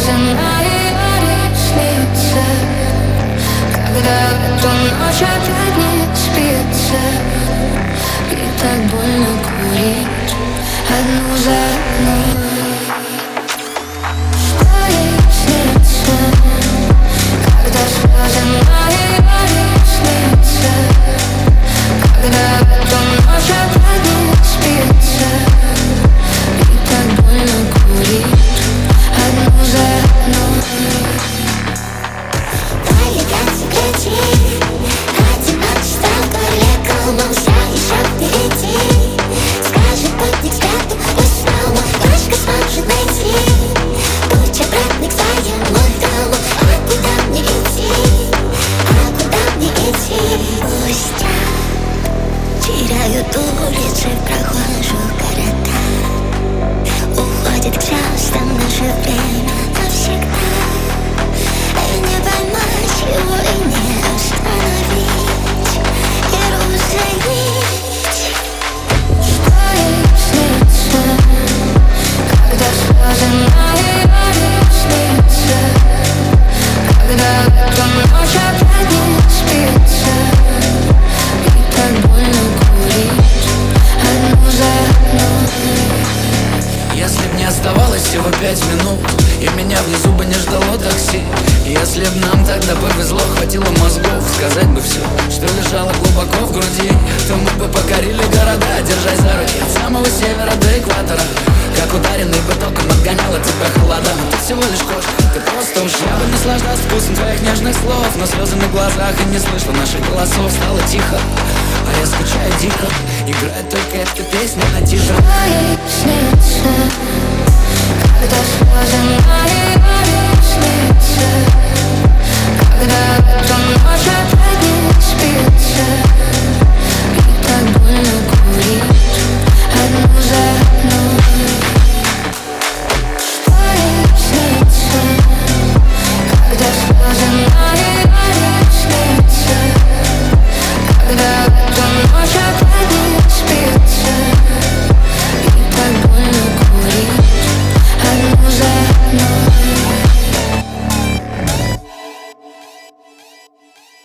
слезы мои снится, когда в эту ночь опять не спится. И так больно курить одну за одной. Что ей снится, когда слезы мои снится, когда в эту ночь опять не спится. И так больно курить одну за одной. Одиночество в горле колом, шаг еще впереди. Скажет путь не к свету, пусть снова точка сможет найти путь обратный к своему дому. А куда мне идти? А куда мне идти? Пусть теряют улицы в прохожих городах. Уходит к звездам наше время навсегда. И не поймать его, и не остановить, и разделить. Что ей снится, когда слезы мои снится, когда в эту ночь опять не спится. И так больно курить одну за одной. Если б не оставалось всего 5 минут, и меня внизу бы не ждало такси, если б нам тогда повезло, хватило мозгов сказать бы все, что лежало глубоко в груди, то мы бы покорили города, держась за руки от самого севера до экватора. Как ударенный бы током отгоняла тебя холода. Но ты всего лишь кошка, ты просто уж. Я бы наслаждался вкусом твоих нежных слов, но слезы на глазах, и не слышала наших голосов. Стало тихо, а я скучаю дико. Играет только эта песня на тише. Что ей снится, когда слезы мои снится, когда в эту ночь